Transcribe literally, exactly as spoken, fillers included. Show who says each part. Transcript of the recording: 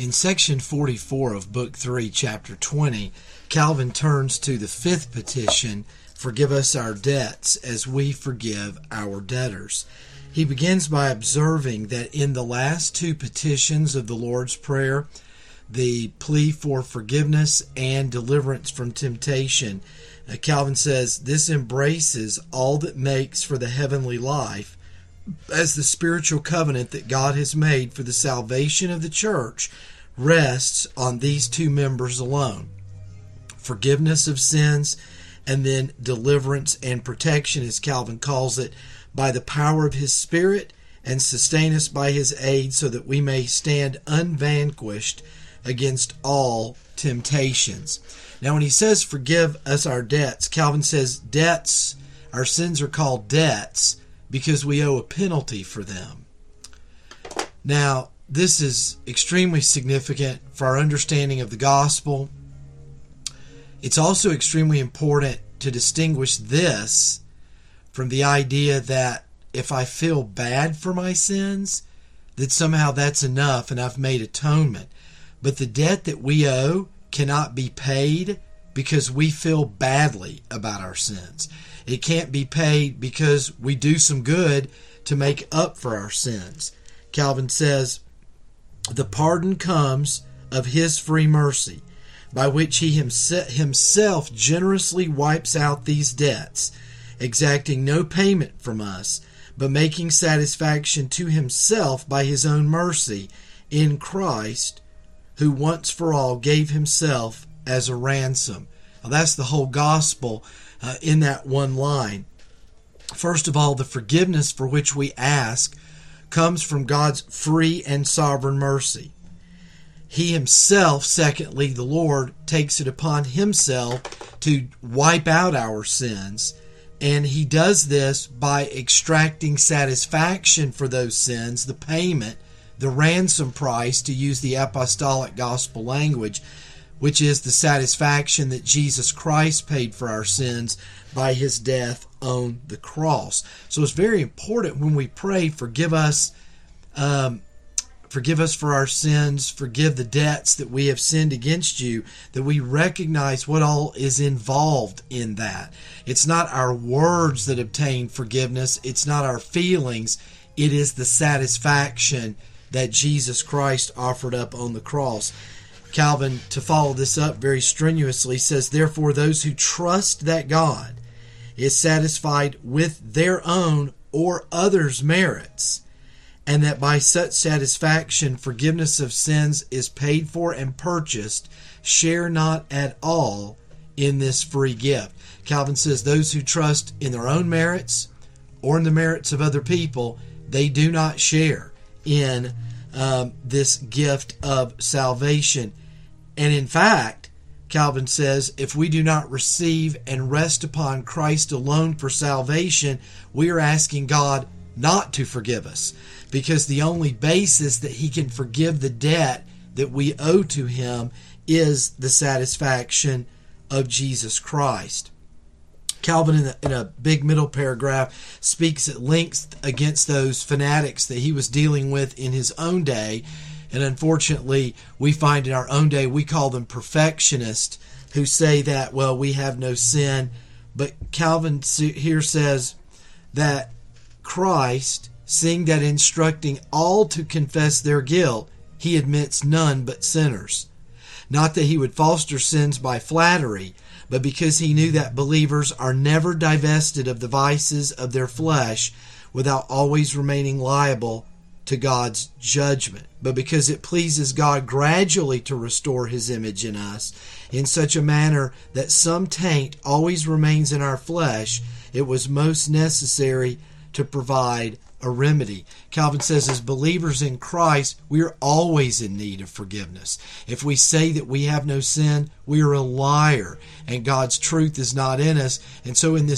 Speaker 1: In section forty-four of Book three, Chapter twenty, Calvin turns to the fifth petition, "Forgive us our debts as we forgive our debtors." He begins by observing that in the last two petitions of the Lord's Prayer, the plea for forgiveness and deliverance from temptation, uh, Calvin says this embraces all that makes for the heavenly life as the spiritual covenant that God has made for the salvation of the church rests on these two members alone: forgiveness of sins and then deliverance and protection, as Calvin calls it, by the power of his Spirit, and sustain us by his aid so that we may stand unvanquished against all temptations. Now, when he says forgive us our debts, Calvin says debts, our sins are called debts because we owe a penalty for them. Now, this is extremely significant for our understanding of the gospel. It's also extremely important to distinguish this from the idea that if I feel bad for my sins, that somehow that's enough and I've made atonement. But the debt that we owe cannot be paid because we feel badly about our sins. It can't be paid because we do some good to make up for our sins. Calvin says, the pardon comes of his free mercy, by which he himself generously wipes out these debts, exacting no payment from us, but making satisfaction to himself by his own mercy in Christ, who once for all gave himself as a ransom. Now, that's the whole gospel uh, in that one line. First of all, the forgiveness for which we ask comes from God's free and sovereign mercy. He himself, secondly, the Lord, takes it upon himself to wipe out our sins, and he does this by extracting satisfaction for those sins, the payment, the ransom price, to use the apostolic gospel language, which is the satisfaction that Jesus Christ paid for our sins by his death on the cross. So it's very important when we pray, forgive us, um, forgive us for our sins, forgive the debts that we have sinned against you, that we recognize what all is involved in that. It's not our words that obtain forgiveness, it's not our feelings, it is the satisfaction that Jesus Christ offered up on the cross. Calvin, to follow this up very strenuously, says, therefore those who trust that God is satisfied with their own or others' merits, and that by such satisfaction forgiveness of sins is paid for and purchased, share not at all in this free gift. Calvin says those who trust in their own merits or in the merits of other people, they do not share in um, this gift of salvation. And in fact, Calvin says, if we do not receive and rest upon Christ alone for salvation, we are asking God not to forgive us, because the only basis that he can forgive the debt that we owe to him is the satisfaction of Jesus Christ. Calvin, in a, in a big middle paragraph, speaks at length against those fanatics that he was dealing with in his own day. And unfortunately, we find in our own day, we call them perfectionists, who say that, well, we have no sin. But Calvin here says that Christ, seeing that instructing all to confess their guilt, he admits none but sinners. Not that he would foster sins by flattery, but because he knew that believers are never divested of the vices of their flesh without always remaining liable to God's judgment, but because it pleases God gradually to restore his image in us in such a manner that some taint always remains in our flesh, it was most necessary to provide a remedy. Calvin says, as believers in Christ, we are always in need of forgiveness. If we say that we have no sin, we are a liar, and God's truth is not in us. And so in this